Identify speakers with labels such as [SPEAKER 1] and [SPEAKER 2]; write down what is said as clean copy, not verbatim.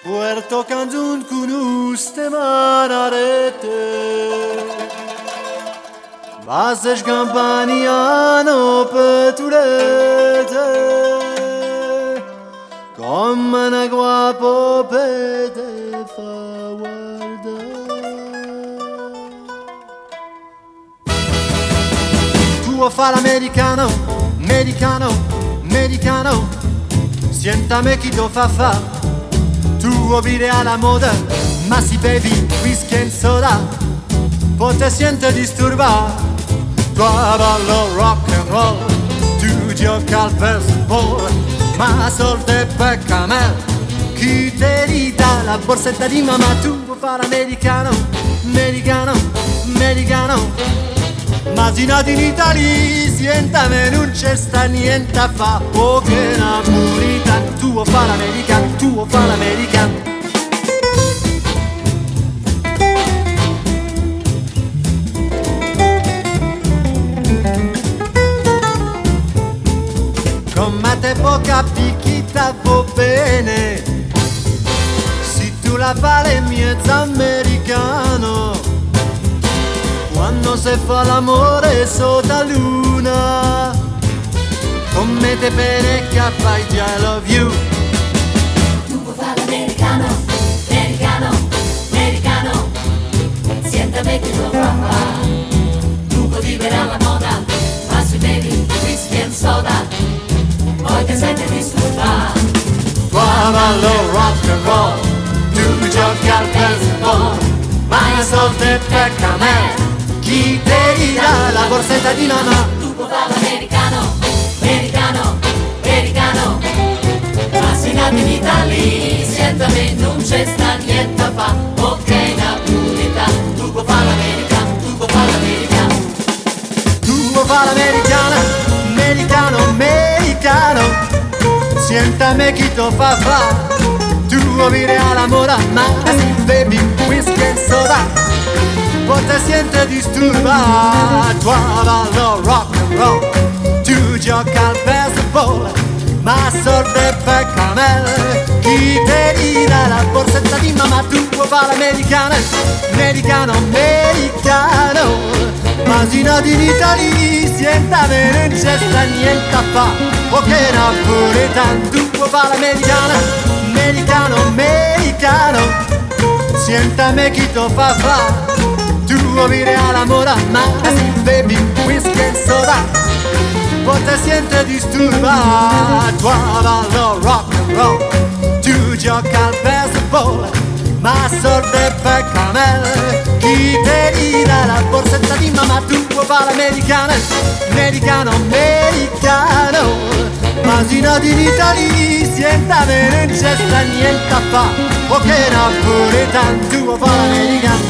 [SPEAKER 1] Puerto Cancun con uste manarete Bases campaniano petulete Come una guapo pete fa guardare Tuo fa l'americano, americano, americano Siéntame chi lo fa Tu vive alla moda, ma si bevi whisky e soda Poi te siente disturbar Tu ballo rock and roll Tu gioca al baseball Ma soldi per camel Chi te li dà la borsetta di mamma Tu vuoi fare americano, americano, americano Ma si nati in Italia Sientame non c'è sta niente a fa Oh che napolitano Tu vuoi fare l'americano, tu vuoi fare l'americano Come te può capire chi ta va bene Se tu la vale mezzo americano Quando si fa l'amore sotto la luna Come te bene cappai I love you
[SPEAKER 2] Tu vuoi fare l'americano, americano, americano Siéntame che lo fa Tu vuoi vivere alla moda Ma sui bevi, whisky e soda Poi ti senti disturbato
[SPEAKER 1] Tu ballo rock and roll Tu giochi al baseball Ma soldi per camel Chi te dà la borsetta di mamma
[SPEAKER 2] Tu vuoi fare l'americano, americano, americano Ma sei nato in Italia Siéntame non c'è sta niente a fa Ok napolitano Tu vuoi fare l'americano, tu vuoi fare l'americano
[SPEAKER 1] Tu vuoi fare l'americano, americano, americano Siéntame chi to fa Tu vuoi vivere alla moda Ma si bevi whisky e soda Poi te siente disturbar Tu ballo rock and roll Tu gioca al baseball Ma soldi per camel Chi te dà la borsetta di mamma Tu vuoi fare l'americano, americano, americano Ma si nati in Italia Siéntame non c'è sta niente a fa Oh che napoletano Tu vuoi fare l'americano, americano, americano Siéntame chi to fa Tu vuoi vivere alla moda Ma si bevi whisky e soda Poi te siente disturbar Tu ballo rock and roll Tu gioca al baseball Ma soldi per camel Chi te dà la borsetta di mamma Tu vuoi fare l'americano, americano, americano Ma si nati in Italia Siéntame non c'è sta niente a fa Oh che napoletano Tu vuoi fare l'americano